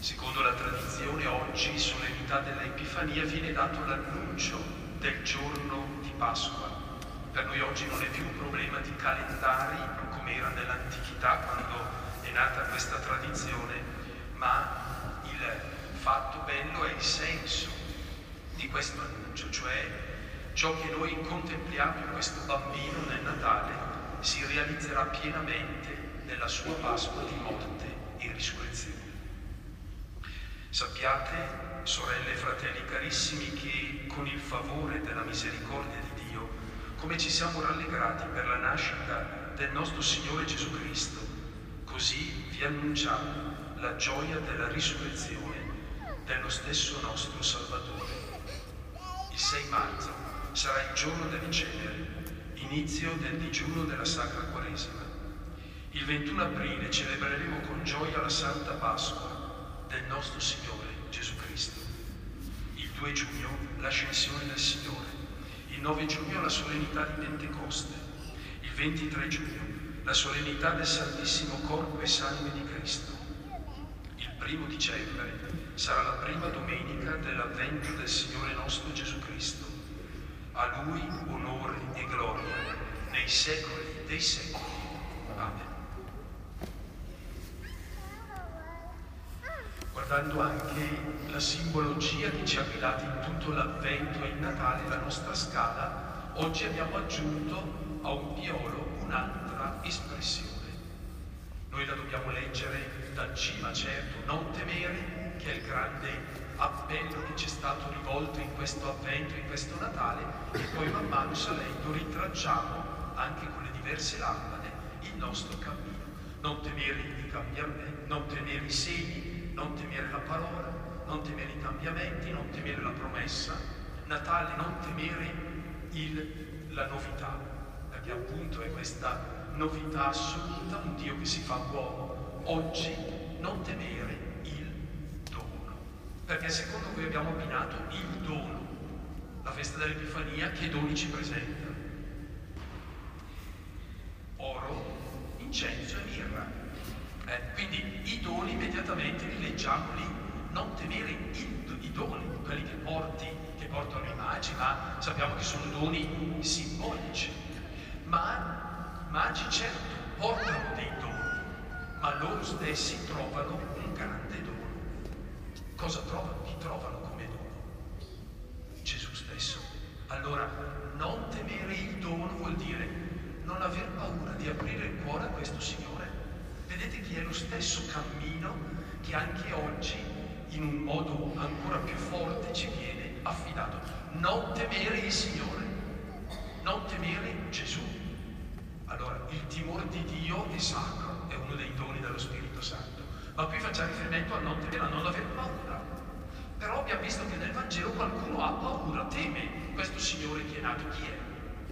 Secondo la tradizione, oggi, solennità dell'Epifania, viene dato l'annuncio del giorno di Pasqua. Per noi oggi non è più un problema di calendari, come era nell'antichità quando è nata questa tradizione, ma il fatto bello è il senso di questo annuncio, cioè ciò che noi contempliamo in questo bambino nel Natale si realizzerà pienamente nella sua Pasqua di morte e risurrezione. Sappiate, sorelle e fratelli carissimi, che con il favore della misericordia di Dio, come ci siamo rallegrati per la nascita del nostro Signore Gesù Cristo, così vi annunciamo la gioia della risurrezione dello stesso nostro Salvatore. Il 6 marzo sarà il giorno delle ceneri, inizio del digiuno della Sacra Quaresima. Il 21 aprile celebreremo con gioia la Santa Pasqua del nostro Signore Gesù Cristo. Il 2 giugno l'ascensione del Signore, il 9 giugno la solennità di Pentecoste, il 23 giugno la solennità del Santissimo Corpo e Sangue di Cristo. Il 1 dicembre sarà la prima domenica dell'avvento del Signore nostro Gesù Cristo. A Lui onore e gloria nei secoli dei secoli. Amen. Guardando anche la simbologia che ci ha guidati in tutto l'Avvento e il Natale, la nostra scala, oggi abbiamo aggiunto a un piolo un'altra espressione. Noi la dobbiamo leggere dal cima, certo, non temere, che è il grande appello che ci è stato rivolto in questo Avvento, in questo Natale, e poi man mano salendo ritracciamo anche con le diverse lampade il nostro cammino. Non temere i cambiamenti, non temere i segni, non temere la parola, non temere i cambiamenti, non temere la promessa. Natale, non temere la novità, perché appunto è questa novità assoluta, un Dio che si fa uomo. Oggi non temere il dono, perché secondo voi abbiamo abbinato il dono, la festa dell'Epifania, che doni ci presenta? Oro, incenso e mirra. Quindi i doni immediatamente li leggiamo lì, non temere i doni, quelli che portano i magi, ma sappiamo che sono doni simbolici. Ma magi certo portano dei doni, ma loro stessi trovano un grande dono. Cosa trovano? Chi trovano come dono? Gesù stesso. Allora, non temere il dono vuol dire non aver paura di aprire il cuore a questo Signore. Vedete che è lo stesso cammino che anche oggi, in un modo ancora più forte, ci viene affidato. Non temere il Signore, non temere Gesù. Allora, il timore di Dio è sacro, è uno dei doni dello Spirito Santo, ma qui facciamo riferimento a non temere, a non aver paura. Però abbiamo visto che nel Vangelo qualcuno ha paura, teme questo Signore che è nato. Chi è?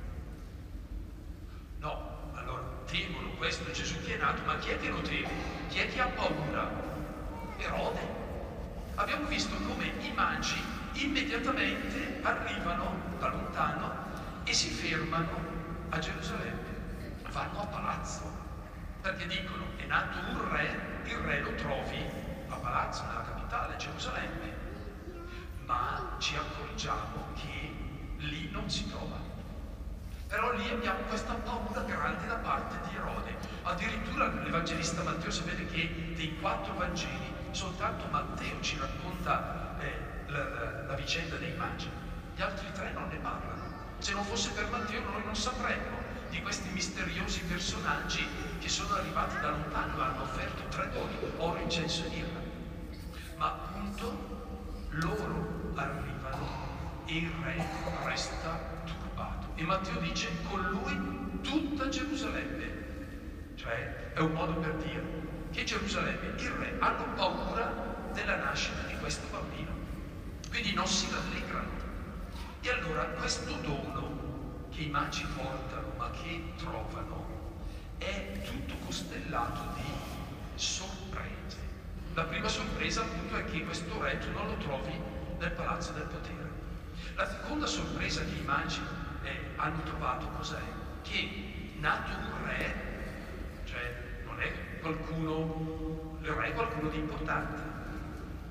No. Temono questo Gesù che è nato, ma chi è che lo teme? Chi è che ha paura? Erode. Abbiamo visto come i magi immediatamente arrivano da lontano e si fermano a Gerusalemme, vanno a palazzo, perché dicono è nato un re, il re lo trovi a palazzo, nella capitale, Gerusalemme, ma ci accorgiamo che lì non si trova. Però lì abbiamo questa paura grande da parte di Erode. Addirittura l'Evangelista Matteo, sapete che dei 4 Vangeli soltanto Matteo ci racconta la vicenda dei magi. Gli altri 3 non ne parlano. Se non fosse per Matteo noi non sapremmo di questi misteriosi personaggi che sono arrivati da lontano e hanno offerto 3 doni, oro, incenso e mirra. Ma appunto loro arrivano e il re resta turbato. E Matteo dice con lui tutta Gerusalemme, cioè è un modo per dire che Gerusalemme, il re, hanno paura della nascita di questo bambino, quindi non si rallegrano. E allora questo dono che i magi portano ma che trovano è tutto costellato di sorprese. La prima sorpresa appunto è che questo re tu non lo trovi nel palazzo del potere. La seconda sorpresa che i magi hanno trovato cos'è? Che nato un re, cioè non è qualcuno, il re è qualcuno di importante,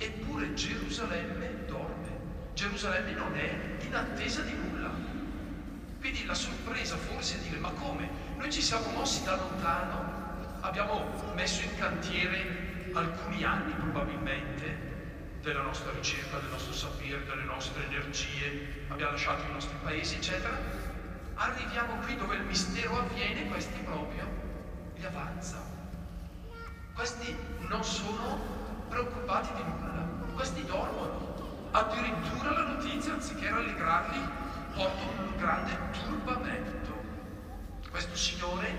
Eppure Gerusalemme dorme. Gerusalemme non è in attesa di nulla. Quindi la sorpresa forse è dire: ma come? Noi ci siamo mossi da lontano, abbiamo messo in cantiere alcuni anni probabilmente della nostra ricerca, del nostro sapere, delle nostre energie, abbiamo lasciato i nostri paesi, eccetera. Arriviamo qui dove il mistero avviene, questi proprio li avanza. Questi non sono preoccupati di nulla, questi dormono. Addirittura la notizia, anziché rallegrarli, porta un grande turbamento. Questo signore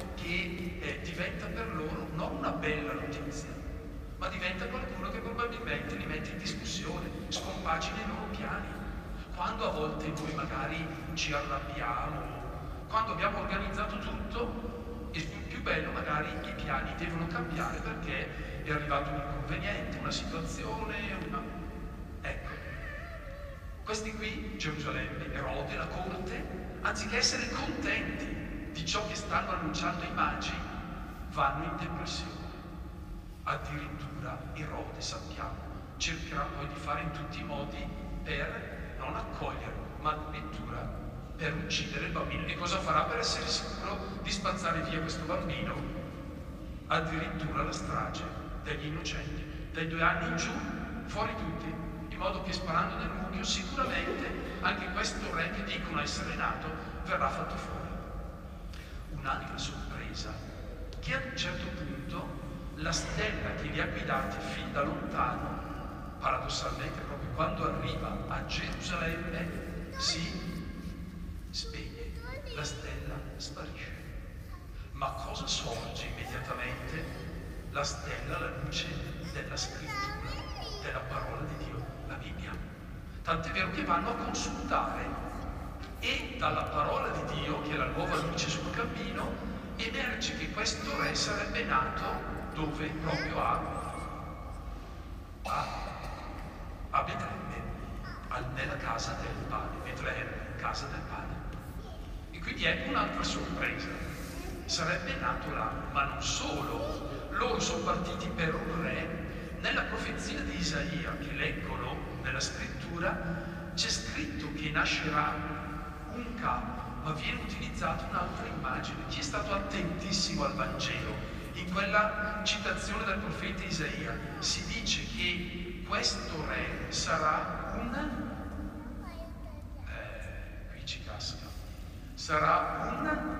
che diventa per loro non una bella notizia, ma diventa qualcuno che probabilmente li mette in discussione, scompagina i loro piani. Quando a volte noi magari ci arrabbiamo, quando abbiamo organizzato tutto, il più bello magari i piani devono cambiare perché è arrivato un inconveniente, una situazione, Ecco, questi qui, Gerusalemme, Erode, la corte, anziché essere contenti di ciò che stanno annunciando i magi, vanno in depressione. Addirittura Erode, sappiamo, cercherà poi di fare in tutti i modi per non accogliere, ma addirittura per uccidere il bambino. E cosa farà per essere sicuro di spazzare via questo bambino? Addirittura la strage degli innocenti, dai 2 anni in giù, fuori tutti, in modo che sparando nel mucchio sicuramente anche questo re che dicono essere nato verrà fatto fuori. Un'altra sorpresa, che ad un certo punto la stella che li ha guidati fin da lontano, paradossalmente proprio quando arriva a Gerusalemme, si spegne, la stella sparisce. Ma cosa sorge immediatamente? La stella, la luce della scrittura, della parola di Dio, la Bibbia. Tant'è vero che vanno a consultare e dalla parola di Dio, che è la nuova luce sul cammino, emerge che questo re sarebbe nato dove? Proprio a Betlemme, nella casa del pane, Betlemme, casa del pane. E quindi ecco un'altra sorpresa, sarebbe nato là, ma non solo, loro sono partiti per un re. Nella profezia di Isaia che leggono nella scrittura c'è scritto che nascerà un capo, ma viene utilizzata un'altra immagine. Chi è stato attentissimo al Vangelo, in quella citazione del profeta Isaia si dice che questo re sarà qui ci casca, sarà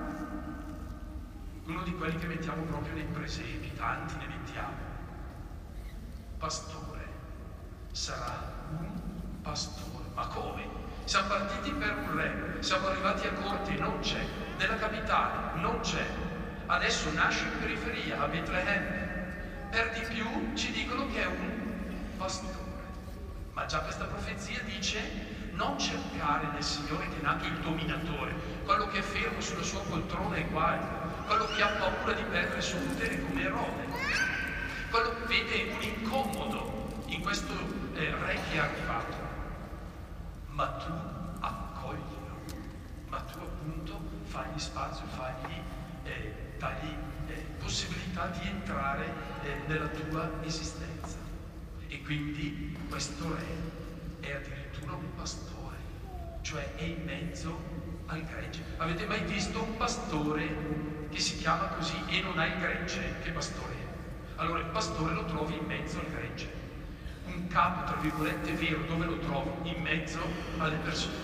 uno di quelli che mettiamo proprio nei presepi, tanti ne mettiamo, pastore, sarà un pastore. Ma come? Siamo partiti per un re, siamo arrivati a corte, non c'è, nella capitale non c'è, adesso nasce in periferia, a Betlemme, per di più ci dicono che è un pastore. Ma già questa profezia dice: non cercare nel Signore che è nato il dominatore, quello che è fermo sulla sua poltrona e guai, quello che ha paura di perdere il suo potere come Erode, quello che vede un incomodo in questo re che è arrivato. Ma tu accoglilo, ma tu appunto fagli spazio, dagli possibilità di entrare nella tua esistenza. E quindi questo re è addirittura un pastore, cioè è in mezzo al gregge. Avete mai visto un pastore che si chiama così e non ha il gregge? Che pastore è? Allora il pastore lo trovi in mezzo al gregge. Un capo, tra virgolette, vero, dove lo trovi? In mezzo alle persone.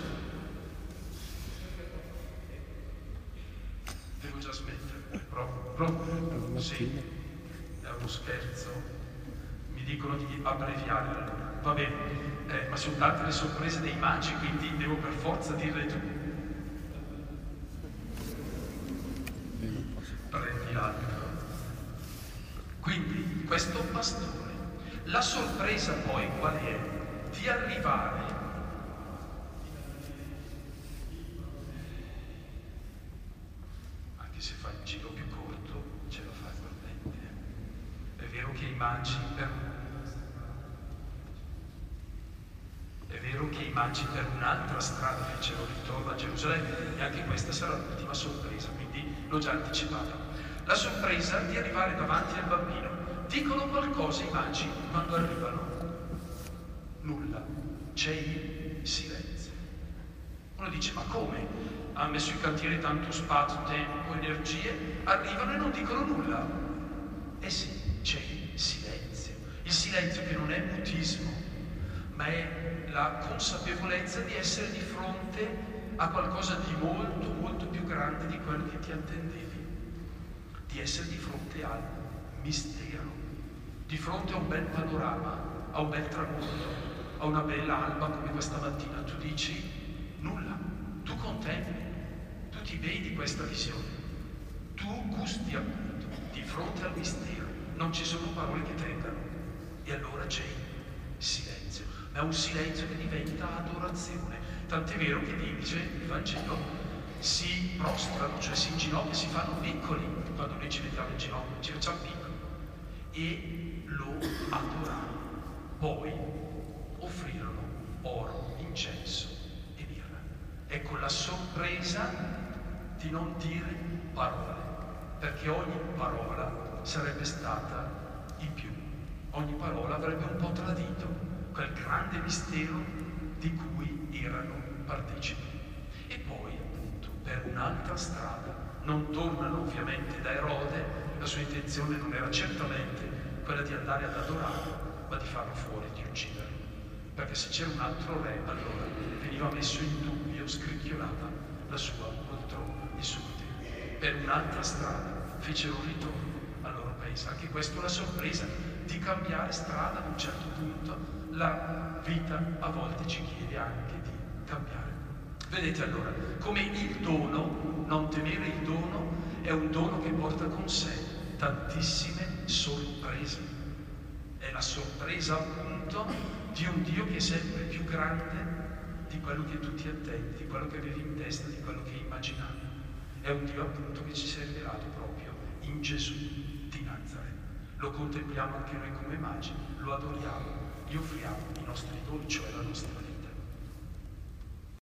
Devo già smettere, proprio, sì, è uno scherzo. Mi dicono di abbreviare allora. Va bene, ma sono tante le sorprese dei magi, quindi devo per forza dirle tu. Prendi l'altro. Quindi, questo pastore. La sorpresa poi qual è? Di arrivare anche se fai il giro più corto ce lo fai ugualmente. È vero che i magi per un'altra strada fecero ritorno a Gerusalemme e anche questa sarà l'ultima sorpresa, quindi l'ho già anticipata. La sorpresa di arrivare davanti al bambino. Dicono qualcosa i magi quando arrivano. nulla, c'è il silenzio. Uno dice, ma come? Hanno messo in cantiere tanto spazio, tempo, energie, arrivano e non dicono nulla. Eh sì, c'è il silenzio che non è mutismo, ma è la consapevolezza di essere di fronte a qualcosa di molto, molto più grande di quello che ti attendevi, di essere di fronte al mistero, di fronte a un bel panorama, a un bel tramonto, a una bella alba come questa mattina. Tu dici nulla, tu contempli, tu ti vedi questa visione, tu gusti appunto di fronte al mistero, non ci sono parole che tengano. E allora c'è il silenzio, ma è un silenzio che diventa adorazione, tant'è vero che dice il Vangelo, si prostrano, cioè si inginocchiano, si fanno piccoli, quando noi ci vediamo in ginocchio, ci facciamo piccoli, e lo adorarono. Poi offrirono oro, incenso e mirra. Ecco la sorpresa di non dire parole, perché ogni parola sarebbe stata in più. Ogni parola avrebbe un po' tradito quel grande mistero di cui erano partecipi. E poi, appunto, per un'altra strada, non tornano ovviamente da Erode, la sua intenzione non era certamente quella di andare ad adorarlo, ma di farlo fuori, di ucciderlo. Perché se c'era un altro re, allora veniva messo in dubbio, scricchiolava la sua poltrona, il suo potere. Per un'altra strada fecero un ritorno al loro paese. Anche questa è una sorpresa, di cambiare strada ad un certo punto. La vita a volte ci chiede anche di cambiare. Vedete allora, come il dono, non temere il dono, è un dono che porta con sé tantissime sorprese. È la sorpresa appunto di un Dio che è sempre più grande di quello che tu ti attendi, di quello che avevi in testa, di quello che immaginavi. È un Dio appunto che ci si è rivelato proprio in Gesù di Nazaret. Lo contempliamo anche noi come immagine, lo adoriamo, gli offriamo i nostri doni, cioè la nostra vita.